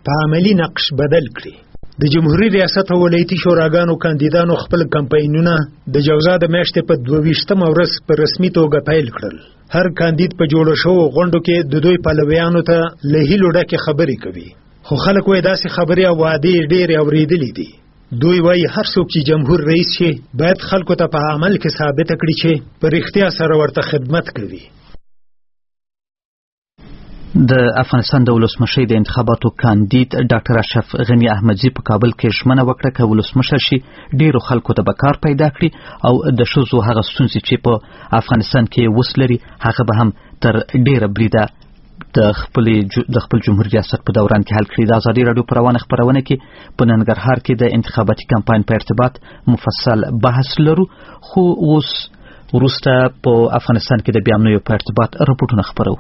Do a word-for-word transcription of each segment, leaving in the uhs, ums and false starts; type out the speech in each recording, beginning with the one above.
په عملی نقش بدل کړي. د جمهوریت ریاست او ولایتي شوراګانو کاندیدانو خپل کمپاینونه د جوزا د میاشتې په دوه ویشتمه ورځ په رسمي توګه پیل کړل. هر کاندید په جوړ شوو غونډو کې د دوی پلویانو ته له هیلو ډکې خبرې کوي، خو خلک وایي داسې خبرې او وعدې ډېرې اورېدلې دي. دوی وایي هر څوک چې جمهور رئیس شي باید خلکو ته په عمل کې ثابته کړي چې په رښتیا سره ورته خدمت کوي. د افغانستان د ولسمشر د انتخاباتو کاندید ډاکټر اشرف غنی احمدزي په کابل کې ژمنه وکړه چې ولسمشر شي ډیرو خلکو ته به کار پیدا کړي او د ښځو هغه ستونزې چې په افغانستان کې اوس لري هغه به هم تر ډیره بریده د خپل د خپل جمهوریت ریاست په دوران کې حل کړي. د ازادي راډیو په روانه خپرونه کې په ننګرهار کې د انتخاباتي کمپاین په ارتباط مفصل بحث لرو، خو اوس وروسته په افغانستان کې د بیامنیو په ارتباط رپورټونه خپرو.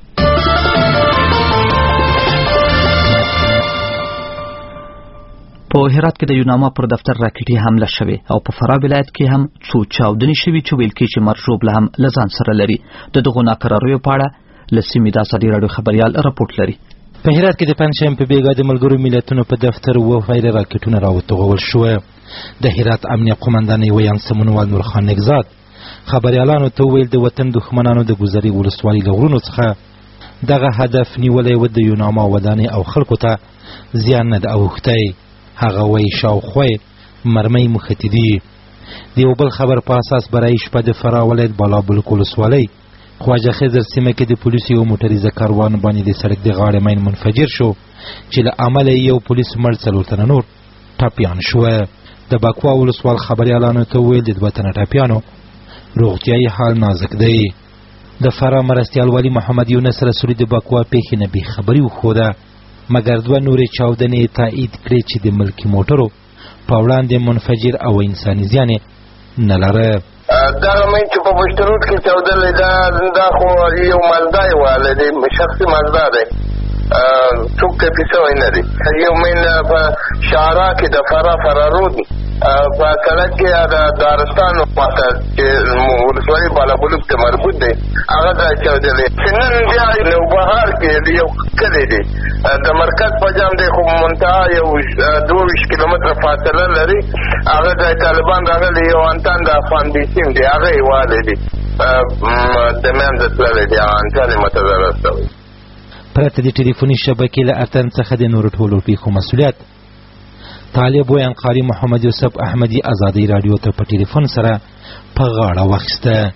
په هرات کې د یوناما پر دفتر راکټي حمله شوې او په فراه ولایت کې هم څو چاودنې شوې چې ویل کېږي چې مرجوب له هم له ځان سره لري. د دغو ناکراریو په اړه له سیمې د ازادي راډیو خبریال رپورټ لري. په هرات کې د پنجشنبې په بیګا د ملګرو ملتونو په دفتر اووه فایله راکټونه راوتغول شوه. د هرات امنیه قومندان ویان سمونوال نورخان نګزاد خبریالانو ته ویل د وطن دښمنانو د ګذري ولسوالۍ له غرونو څخه دغه هدف نیولی و د یوناما ودانې او خلکو ته زیان نه ده اوښتی. هغه وایي شاوخوا مرمۍ مختی دي. د یو بل خبر په اساس برای شپه د فراه ولایت بالابلوک ولسوالۍ خواجه خضر سیمه کې د پولیسو یو موټریزه کاروان باندې د سړک د غاړې مین منفجر شو چې له امله یو پولیس مړ څلور تنه نور ټپیان شوه. د بکوا ولسوال خبریالانو ته ویل د دوه تنه ټپیانو روغتیایي حال نازک دی. د فراه مرستیال والي محمد یونس رسولي د بکوا پیښې نه بېخبري وښوده، مګر دوه نورې چاودنې تایید کړې چې د ملکي موټرو په وړاندې منفجر او انساني زیان نه لره. دغه مین چې په پشترود کې چاودلې دا دا خو یو مالدا یې والی دی، شخصي مالدا دی، څوک ټپي سوی نه دی. یو مین په شارا کې د فراه فرارود په سړک کې د دارستان خواته چې ولسوالي بالابلوک ته مربوط دی هغه دا چاودلې. چې نن بیا نوبهار کې یو کلی دی د مرکز په جام دی خو منتها یو دوه ویشت کیلومتره فاصله لري. هغه د طالبان راغلي یو انتان د افغان بیسیم دی هغه یې والی دی د منځه تللی دی هغه انتان یې متضرر شوی. پرته د ټلیفوني شبکې له اتن څخه د نورو ټولو پیښو مسؤلیت طالب ویان قاری محمد یوسف احمدی ازادي راډیو ته په ټلیفون سره په غاړه واخیسته.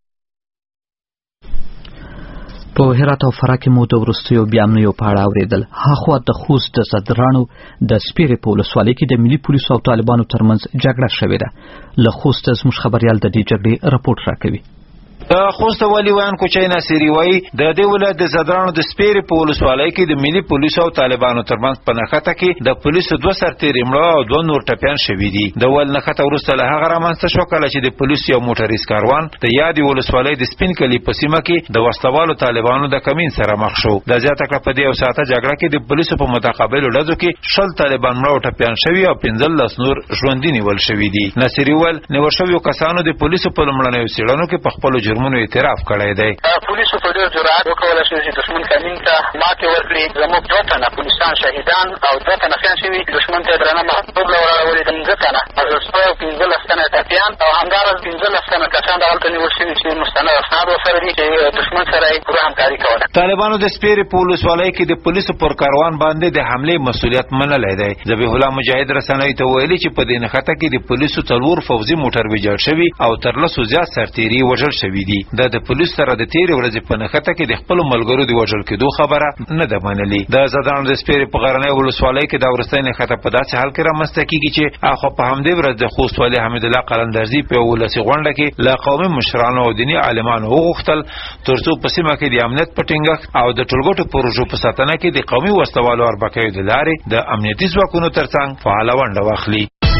په هرات او فراه کې مو د وروستیو بیامنیو په اړه اورېدل. هاخوا د خوست د زدرانو د سپیرې په ولسوالۍ کې د ملي پولیسو او طالبانو ترمنځ جګړه شوې ده. له خوسته زموږ خبریال د دې جګړې رپورټ راکوي. د خوست والي ویان کوچای ناصری وایي د دې ولایت د زدرانو د سپیرې په ولسوالۍ کې د ملي پولیسو او طالبانو ترمنځ په نښته کې د پولیسو دوه سرتیري مړه او دوه نور ټپیان شوي دي. د ول نښته وروسته له هغه رامنځته شو کله چې د پولیسو یو موټریز کاروان د یادې ولسوالۍ د سپین کلي په سیمه کې د وسلوالو طالبانو د کمین سره مخ شو. د زیاته کړه په دې یو ساعته جګړه کې د پولیسو په متقابلو ډزو کې شل طالبان مړه او ټپیان شوي او پنځلس نور ژوندي نیول شوي دي. ناصری ویل نیول شویو کسانو د پولیسو په لومړنیو څېړنو کې په خپلو جرمونو اعتراف کړی دی. پولیسو په ډېر جرأت وکولی شو چې دښمن کمین ته ماتې ورکړي. زموږ دوه تنه پولیسان شهیدان او دوه تنه خیان شوي، دښمن ته یې درنه محدوده وراړولې پنځه تنه وژل شوي او پنځلس تنه ټپیان او همداراز پنځلس تنه کسان دغلته نیول شوي چې مستند اسناد ورسره دي چې دښمن سره یې پوره همکاري کوله. طالبانو د سپیرې په ولسوالۍ کې د پولیسو پر کاروان باندې د حملې مسؤلیت منلی دی. ذبیح الله مجاهد رسنیو ته ویلي چې په دې نښته کې د پولیسو څلور فوځي موټر ویجاړ شوي او تر لسو زیات سرتیري وژل شوي دي. دا د پولیسو سره د تیرې ورځې په نښته کې د خپلو ملګرو د وژل کېدو خبره نه ده منلې. د زدرانو د سپیرې په غرنۍ ولسوالۍ کې دا وروستۍ نښته په داسې حال کې رامنځته کېږي چې اخوا په همدې ورځ د خوست والي حمیدالله قلندرزي په یوه ولسي غونډه کې له قومي مشرانو او دیني عالمانو وغوښتل تر څو په سیمه کې د امنیت په ټینګښت او د ټولګټو پروژو په ساتنه کې د قومي وسلوالو اربکیو د لارې د امنیتي ځواکونو ترڅنګ فعاله ونډه واخلي.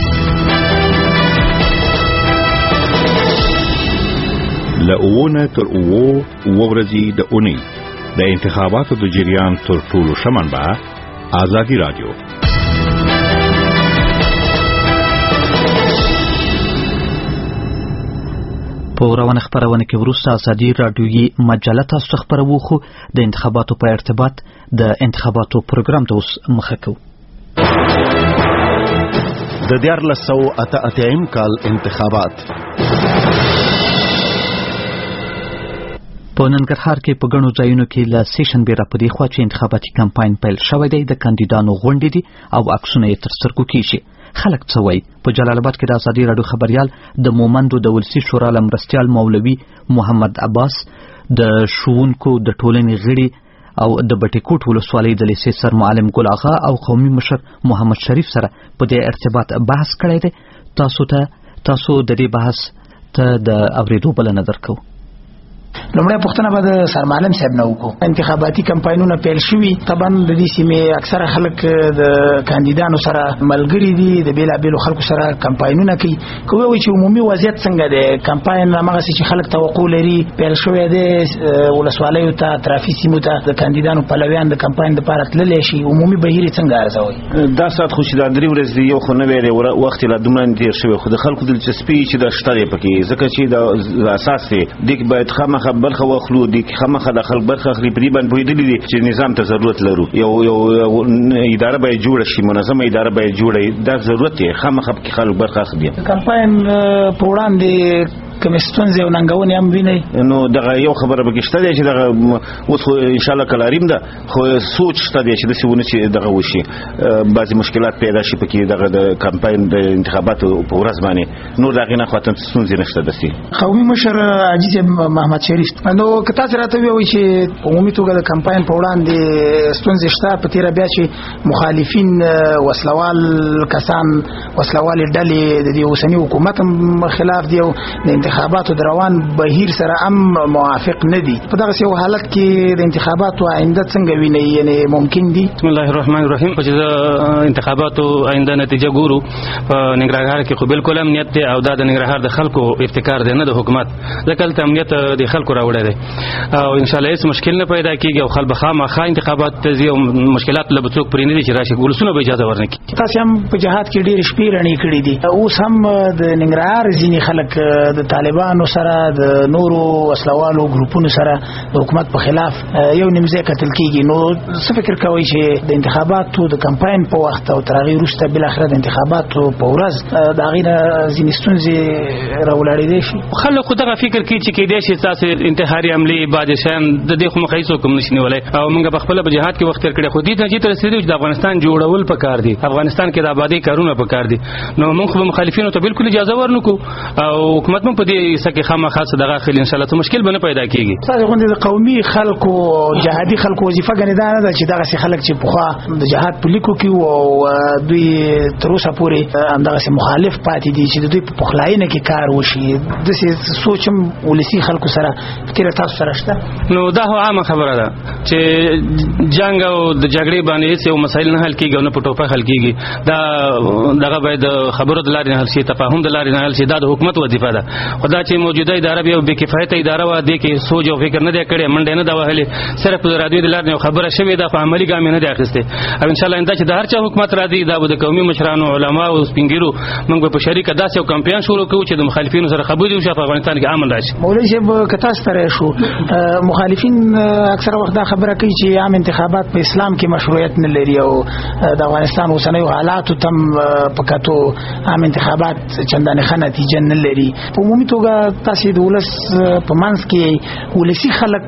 له اوونه تر اوو اوه ورځې د اونۍ د انتخاباتو د جریان تر ټولو ښه منبع ازادي راډیو. په روانه خبرونه کې وروسته ازادي راډیویي مجله تاسو خبرو خو د انتخاباتو په ارتباط د انتخاباتو پروګرام ته اوس مخه کوو. د دیارلس سوه اته اتیایم کال انتخابات په ننګرهار کې په ګڼو ځایونو کې له سې شنبې راپدې خوا چې انتخاباتي کمپاین پیل شوی دی، د کاندیدانو غونډې دي او عکسونه یې تر سترګو کېږي. خلک څه وایي؟ په جلال آباد کې د ازادي راډیو خبریال د مومندو د ولسي شورا له مرستیال مولوي محمد عباس د ښوونکو د ټولنې غړي او د بټي کوټ ولسوالۍ د لیسې سر معلم ګل آغا او قومي مشر محمد شریف سره په دې ارتباط بحث کړی دی. تاسو ته تاسو د دې بحث ته د اورېدو بلنه درکوو. لومړی پوښتنه به د سرمعلم صاحب نه وکړو. انتخاباتي کمپاینونه پیل شوي، طبعا د دې سیمې اکثره خلک د کاندیدانو سره ملګري دي، د بیلابیلو خلکو سره کمپاینونه کوي. که ووایي چې عمومي وضعیت څنګه دی، کمپاین هماغسې چې خلک توقع لري پیل شوی دی، ولسوالیو ته اطرافي سیمو ته د کاندیدانو پلویان د کمپاین دپاره تللی شي، عمومي بهیر یې څنګه ارزوئ؟ دا ساعت خو چې دا درې ورځې دی، یو خو نوی دی، وخت یې لا دومره نه تېر شوی، خو د خلکو دلچسپي چې دا شته دی پکې، ځکه چې دا اساس دی دې کې باید خامخا برخه واخلو، دې کې خامخا د خلک برخه اخلي. په دې باندې پوهېدلي دي چې نظام ته ضرورت لرو، یو یو اداره باید جوړه شي، منظمه اداره باید جوړه شي، دا ضرورت دی. خامخا پکې خلک برخه اخلي. کمپاین په وړاندې کومې ستونزې او ننګونې هم وینئ؟ نو دغه یو خبره پکې شته دی چې دغه اوس خو انشاءالله کلاریم ده، خو سوچ شته دی چې داسې ونه چې دغه وشي، بعضې مشکلات پیدا شي پکې دغه د کمپاین د انتخاباتو په ورځ باندې. نور د هغې نه خوا ستونزې نشته داسې. قومي مشر حاجي صاحب محمد شریف، نو که تاسې راته ووایئ چې په عمومي توګه د کمپاین په وړاندې ستونزې شته، په تېره بیا چې مخالفین وسلوال کسان، وسلوالې ډلې د دې اوسني حکومت هم خلاف دي او د انتخاباتو د روان بهیر سره هم موافق نه دي. په دغه یو حالت کې د انتخاباتو آینده څنګه وینئ؟ یعنی ممکن دي؟ بسم الله الرحمن الرحیم. چې د انتخاباتو آینده نتیجه ګورو په ننګرهار کې خو بالکل امنیت دی او دا د ننګرهار د خلکو ابتکار دی، نه د حکومت. ځکه هلته امنیت د خلکو راوړی دی او انشاءالله هېڅ مشکل نه پیدا کېږي او خلک به خامخا انتخابات ته ځي او مشکلات له به څوک پرې نه دي چې راشي، ولسونه به اجازه ورنه کړي. تاسې هم په جهاد کې ډېرې شپې رڼې کړي دي، اوس هم د ننګرهار ځینې خلک د طالبانو سره د نورو وسلوالو ګروپونو سره د حکومت په خلاف یو نیم ځای کتل کېږي. نو څه فکر کوئ چې د انتخاباتو د کمپاین په وخت او تر هغې وروسته بالاخره د انتخاباتو په ورځ د هغې نه ځینې ستونزې راولاړېدی شي؟ خلک خو دغه فکر کوي چې کېدای شي ستاسې انتحاري حملې بعضې شیان د دې خو مخه هېڅوک هم نشي نیولی او موږ په خپله په جهاد کې وخت تېر کړی، خو دې نتیجې ته رسېدلي چې د افغانستان جوړول پکار دي، افغانستان کې د آبادۍ کارونه پکار دي. نو موږ خو به مخالفینو ته بالکل اجازه ورنه کړو او حکومت هم په دې حصه کې خامخا څه دغه اخلي، انشاءالله څه مشکل به نه پیدا کېږي. تاسې غوندې د قومي خلکو جهادي خلکو وظیفه ګڼې دا نه ده چې دغسې خلک چې پخوا د جهاد په لیکو کې وو او دوی تر اوسه پورې همدغسې مخالف پاتې دي چې د دوی په پخلاینه کې کار وشي. داسې سوچ هم ولسي خلکو سره په تېره تاسو سره شته؟ نو دا خو عامه خبره ده چې جنګ او د جګړې باندې هېڅ یو مسایل نه حل کېږي او نه په ټوپک حل کېږي. دا دغه باید د خبرو د لارې نه حل شي، تفاهم د لارې نه حل شي. دا د حکومت وظیفه ده. خو دا چې موجوده اداره بیا بې کفایته اداره وه، دې کې سوچ او فکر نه دی کړی، منډې نه ده وهلې، صرف د رادیو د لارې نه خبره شوې ده، خو عملي ګام یې نه دی اخیستی. او انشاءالله آینده چې د هر چا حکومت راځي، دا به د قومي مشرانو، علماو، سپین ږیرو موږ به په شریکه داسې یو کمپین شروع کوو چې د مخالفینو سره خبرې وشي په افغانستان کې امن راشي. مولوي صاحب که تاسو ته راشو، مخالفین اکثره وخت دا خبره کوي چې عام انتخابات په اسلام کې مشروعیت نه لري او د افغانستان اوسنیو حالاتو ته په کتو عام انتخابات چندانې ښه نتیجه نه لري. په عمومي توګه تاسې د ولس په منځ کې ولسي خلک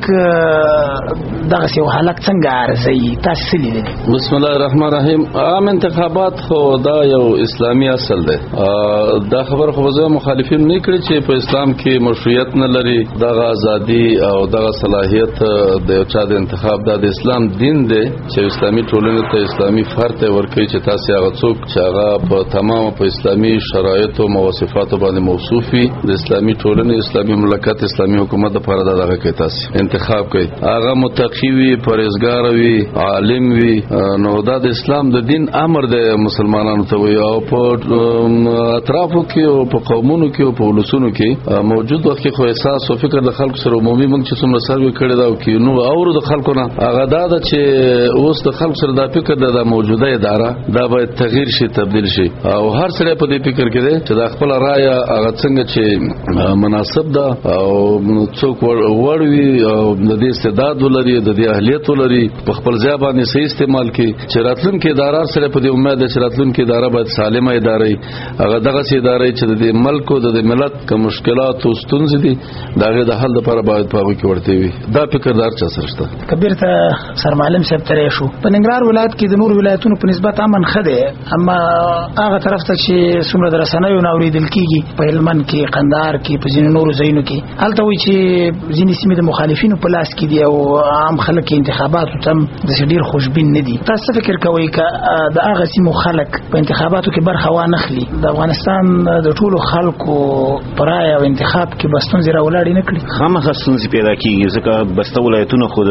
دغسې یو حالت څنګه ارزوي؟ تاسې څه لیدلي؟ بسم الله الرحمن الرحیم. عام انتخابات خو دا یو اسلامي اصل دی. دا خبر خو زه مخالفین نه کړی چې په اسلام کې مشروعیت نه لري، دغه ازادي او دغه صلاحیت د یو چا د انتخاب دا د اسلام دین دی چې اسلامي ټولنې ته، اسلامي فرد ته ورکوي چې تاسې هغه څوک چې هغه په تمام په اسلامي شرایطو او مواصفاتو باندې موصوف وي، د اسلامي ټولنې، اسلامي مملکت، اسلامي حکومت لپاره دا دغه کوي، تاسې انتخاب کوي، هغه متقي وي، پرهیزګار وي، عالم وي. نو دا د اسلام د دین امر دی مسلمانانو ته وي او په اطرافو کې او په قومونو کې او په ولسونو کې موجود وخت کې خو احساس او فکر د خلکو سره عمومي موږ چې څومره سروې کړی دا او کې نو اورو د خلکو نه هغه دا ده چې اوس د خلکو سره دا فکر د موجوده اداره دا باید تغییر شي، تبدیل شي او هر سره په دې فکر کې دی چې د خپل رائے هغه څنګه چې مناسب ده او څوک وړوي او د دې استعداد ولري د دې اهلیت ولري په خپل ځای باندې صحیح استعمال کړي چې راتلونکي ادارار سره په دې امید ده چې راتلونکي اداره باید سالمه اداره هغه دغه سي اداره چې د ملک او د ملت کوم مشکلات او ستونزې دي داغه د حل لپاره باید په کې ورته وي دا فکردار چا سره شته. کبیر ته سرمعلم صاحب ترې شو په ننګرهار ولایت کې د نور ولایتونو په نسبت امن خده اما هغه طرف ته چې څومره درسنوي نو اوریدل کیږي په هلمند کې قندهار کې په ځینو نورو ځایونو کې هلته وایي چې ځینې سیمې د مخالفینو په لاس کې دي او عام خلک انتخاباتو تم د ډیر خوشبین نه دي. تاسو فکر کوئ ک د هغه سیمو خلک په انتخاباتو کې برخه وانخلي د افغانستان د ټولو خلکو پرای او انتخاب کې بستون زیرا ولاړ نه کړي خامخا ستونزې پیدا کیږي ځکه بسته ولایتونه خو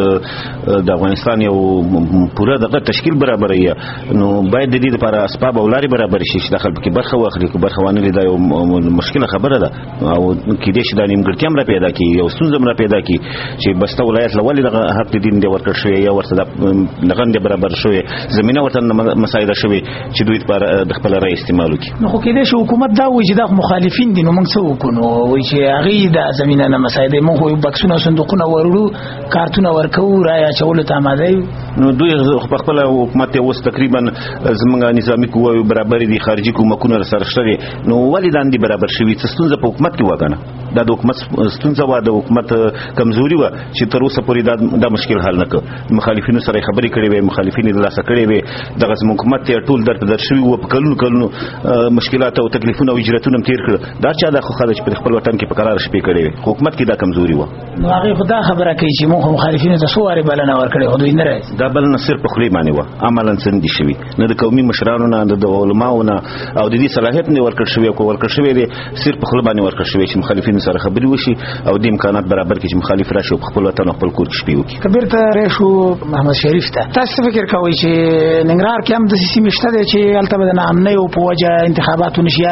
د افغانستان یو پوره دغه تشکیل برابروي نو باید د دې لپاره اسباب او لارې برابر شي چې داخل کې برخه واخلي که برخه وانه دا یو مشکله خبره ده او کې دې چې د نیمګړتیا هم را پیدا کی یو ستونزه هم را پیدا کی چې بسته ولایت لولې دغه حق دین دی ورکړ شوی یا ورته دغه برابر شوی زمينه ورته مساعده شوی چې دوی لپاره د خپل رأي استعمال وکړي. نو خو کې دې شو حکومت دا وایي چې د مخالفین دي نو موږ څه وکړو وایي چې هغه د زمينه نه مساعده موږ یو بکسونه صندوقونه ورړو کارتونه ورکو رایا چول ته آماده نو دوی په خپل حکومت اوس تقریبا زمونږ نظامی قواوی برابر دي خارجي کومکونه سره شته نو ولې داندې برابر شوی څه ستونزه په حکومت کې وګڼه دا د حکومت ستونزه و د حکومت کمزوري و چې تر اوسه پورې دا د مشکل حل نه کړ مخالفینو سره خبرې کړې وي مخالفین د لاسه کړې وي دغه حکومت ته ټول درته در شوی و په کلونو کلونو مشکلات او تکلیفونه او اجرتونه تیر کړ دا چا د خلک په خپل وطن کې په قرار شپې کړې وي حکومت کې دا کمزوري و نو هغه خدا خبره کوي چې موږ مخالفینو ته سواره بلنه ورکړې خو دوی نه راځي دا بلنه صرف په خلی باندې و عملاً سندي شوی نه د قومي مشرانو نه د علماو نه او د دې صلاحیت نه ورکړ شوی او ورکړ شوی دی صرف په خلی باندې ورکړ شوی چې مخالفینو سره خبرې وشي او د امکانات برابر کړي چې مخالف راشي او خپل وطن خپل کور کې شپې وکړي. کبیر ته راشو محمد شریف ته تاسو فکر کوئ چې ننګرهار کې هم د سیمې شته چې البته د نامنۍ او په وجه انتخاباتو نشي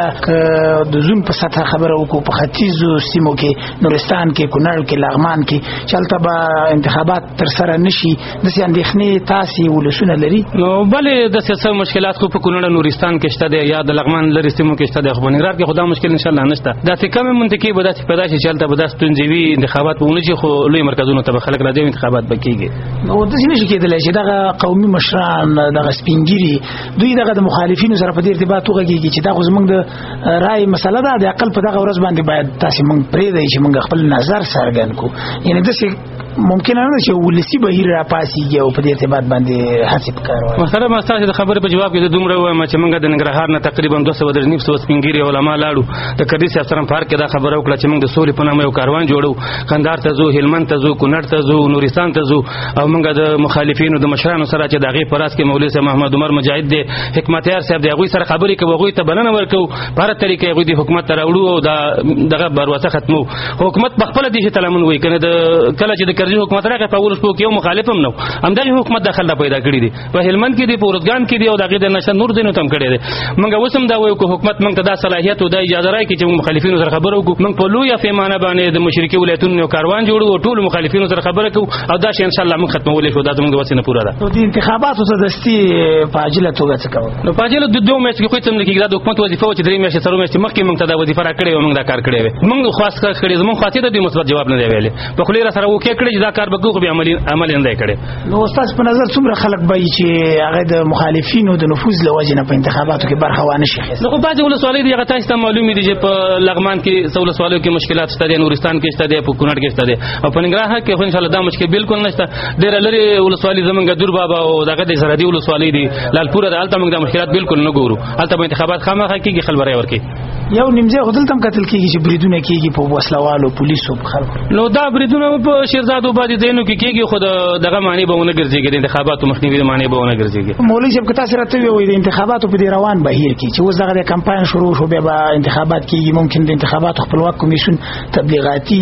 د زون په سطح خبره وکړو په ختیځو سیمو کې نورستان کې کونړ کې لغمان کې چې البته به انتخابات تر سره نشي د سي اندېښنې تاسو ولسونه لري نو بلې د سیاسي مشکلات خو په کونړ نورستان کې شته یا د لغمان لري سیمو کې شته د ننګرهار کې خدا مشکل ان شاء الله نشته دا څه کم منطقي به داسې پیدا شي چې البته به داس تنځوي انتخابات په ونشي خو لوی مرکزونو ته خلک راځي انتخابات بکیږي نو د سینې کې دلته چې دغه قومي مشران دغه سپینګيري دوی دغه د مخالفینو سره په دې ارتباط وغږیږي چې دا خو زمونږ د رائے مسله ده د عقل په دغه ورځ باندې باید تاسو مونږ پرې دی چې مونږ خپل نظر څرګند کو یعنی د څه ممکن نه چې ولسی بهیر را پاسيږي او په دې ارتباط باندې هڅه وکړو مثلا ما تاسو د خبرې په جواب کې د دومره وایم چې مونږ د ننګرهار نه تقریبا دوه سوه درې سوه سپینګيري علما لاړو د کدي سفرم پارک کې دا خبره وکړه چې مونږ د سولې په نامه یو کاروان جوړو قندهار ته ځو هلمند ته ځو کونړ ته ځو نورستان ته ځو او مونږ د مخالفینو د مشرانو سره چې دغه پراس کې مولوی صاحب محمد عمر مجاهد دی حکمتیار صاحب دی هغه سره خبرې کوي هغه ته بلنه ورکو په هر طریقې هغه د حکومت ته راوړو او دا دغه بروسه ختمو حکومت په خپل دي چې تلمون وای کنه د کله چې د کرزي حکومت راغی په ولس په کې یو مخالف هم نو همدغه حکومت داخله پیدا کړی دی په هلمند کې دی په ورزګان کې دی او دغه د نشه نور دینو تم کړی دی مونږ وسم دا وایو چې حکومت مونږ ته دا صلاحیت او د اجازه راکړي چې مخالفینو سره خبرو وکړو مونږ په لوی پیمانه باندې د مشرکي ولایتونو کاروان جوړو او ټول مخالفینو سره خبره کوو او دا شی ان شاء الله مونږ ختمولې شو دا زموږ د وسینه پوره ده نو د انتخاباتو ته دستي فاجله توګه څه کوي نو فاجله د دوه میاشتې کې کوم نه کېږي د حکومت وظیفه و چې درې میاشتې سره میاشتې مخکې مونږ ته دا وظیفه راکړې او مونږ دا کار کړی و مونږ خاص کار کړی زموږ خاطر د دې مثبت جواب نه دی ویلي په خو لري سره وکړي کړی دا کار به کوو به عمل عمل نه دی کړی نو استاد په نظر څومره خلک به چې هغه د مخالفینو د نفوذ لوجه نه په انتخاباتو کې برخه وانه شي نو په بعض ولسوالۍ دی هغه تاسو ته معلومه دي چې په لغمان کې څو ولسوالۍ کې مشکلات شته دي نورستان کې شته دي په کونړ کې شته دي او په ننګرهار کې خو ان شاء الله دا مشکل بالکل نشته ډېر لري ولسوالۍ زمونږ دور بابا او دغه د سرحدي ولسوالۍ دي لالپور د الته موږ د مشکلات بالکل نه ګورو الته په انتخابات خامخا کېږي خلبري ورکي یو نیمځه خدل تم قتل کېږي چې بریدونه کېږي په وسلوالو پولیسو په خلکو نو دا بریدونه په شیرزادو باندې دینو کې کېږي خو دغه معنی به ونه ګرځيږي د انتخاباتو مخنیوي معنی به ونه ګرځيږي مولوی صاحب کته سره ته وي د انتخاباتو په روان بهیر کې چې اوس دغه د کمپاین شروع شو به انتخابات کېږي ممکن د انتخاباتو خپلواک کمیشن تبلیغاتي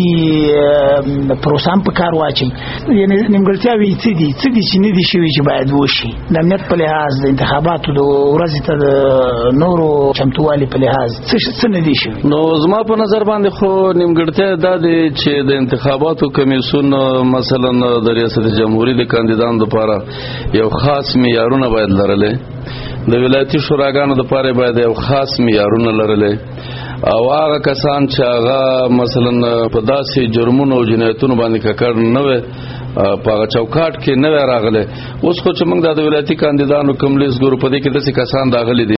پروسام په کار واچي یعنی نیمګړتیا وی څه دي څه دي چې نه دي شوی چې باید وشي د امنیت په لحاظ د انتخاباتو د ورځې ته د نورو چمتووالي په لحاظ څه نه دي شوی نو زما په نظر باندې خو نیمګړتیا دا دي چې د انتخاباتو کمیشن مثلا د ریاست جمهوریت د کاندیدانو لپاره یو خاص معیارونه باید لرلې د ولایتي شوراګانو لپاره باید یو خاص معیارونه لرلې او هغه کسان چې هغه مثلا په داسې جرمونو او جنایتونو باندې ککړ نه وي په چوکاټ کې نه راغله. اوس خو چې موږ د ولایتي کاندیدانو کوم لیست ګورو په دې کې داسې کسان راغلي دي